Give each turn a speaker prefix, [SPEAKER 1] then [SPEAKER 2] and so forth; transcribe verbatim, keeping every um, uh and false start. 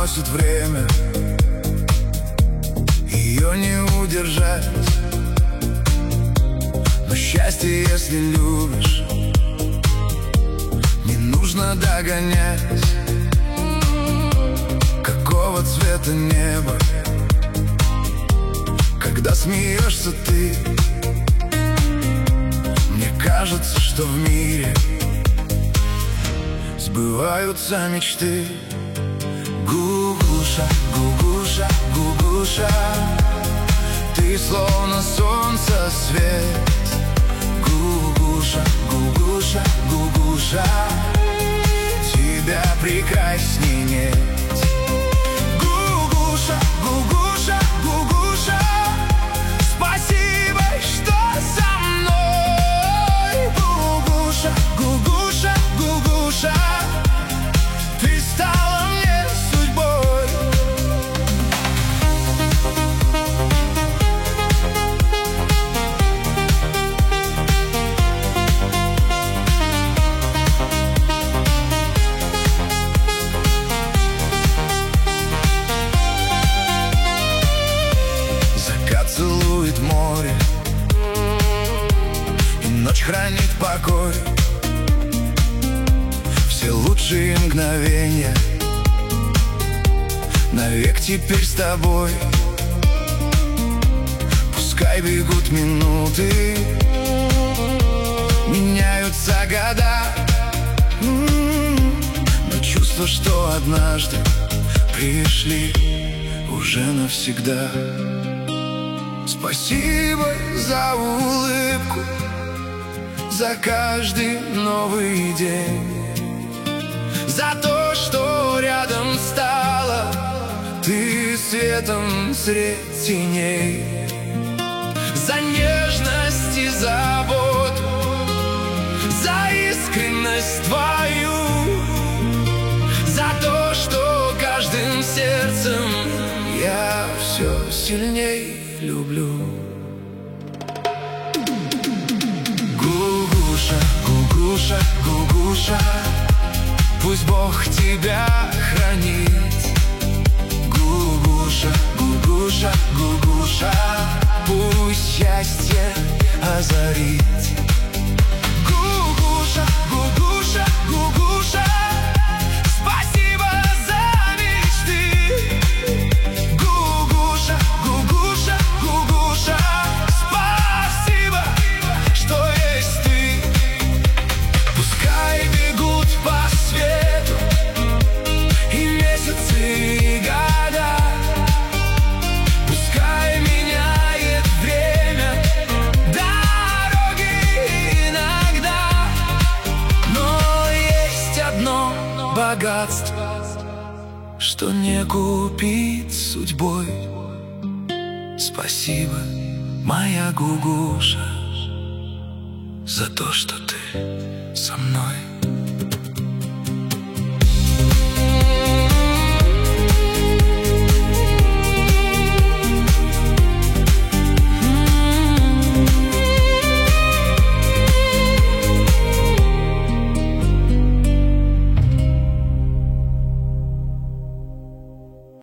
[SPEAKER 1] уносит время, ее не удержать. Но счастье, если любишь, не нужно догонять. Какого цвета небо, когда смеешься ты? Мне кажется, что в мире сбываются мечты. Гугуша, Гугуша, Гугуша, ты словно солнце свет. Гугуша, Гугуша, Гугуша, тебя прекрасней нет. Гугуша, Гугуша, Гугуша, спасибо, что со мной. Гугуша, Гугуша, Гугуша, ты стала мне судьбой. Закат целует море, и ночь хранит покой. Все лучшие мгновения навек теперь с тобой. Пускай бегут минуты, меняются года, но чувство, что однажды пришли, уже навсегда. Спасибо за улыбку, за каждый новый день, за то, что рядом стала ты светом средь теней, за нежность и заботу, за искренность твою, за то, что каждым сердцем я все сильней люблю. Гугуша, Гугуша, Гугуша, пусть Бог тебя хранит. Гугуша, Гугуша, Гугуша, пусть счастье озарит. Гугуша, Гугуша, Гугуша, спасибо за мечты. Гугуша, Гугуша, Гугуша, спасибо, что есть ты. Пускай бегут по свету и месяцы, и года, пускай меняет время дороги иногда, но есть одно богатство, что не купить судьбой. Спасибо, моя Гугуша, за то, что ты со мной.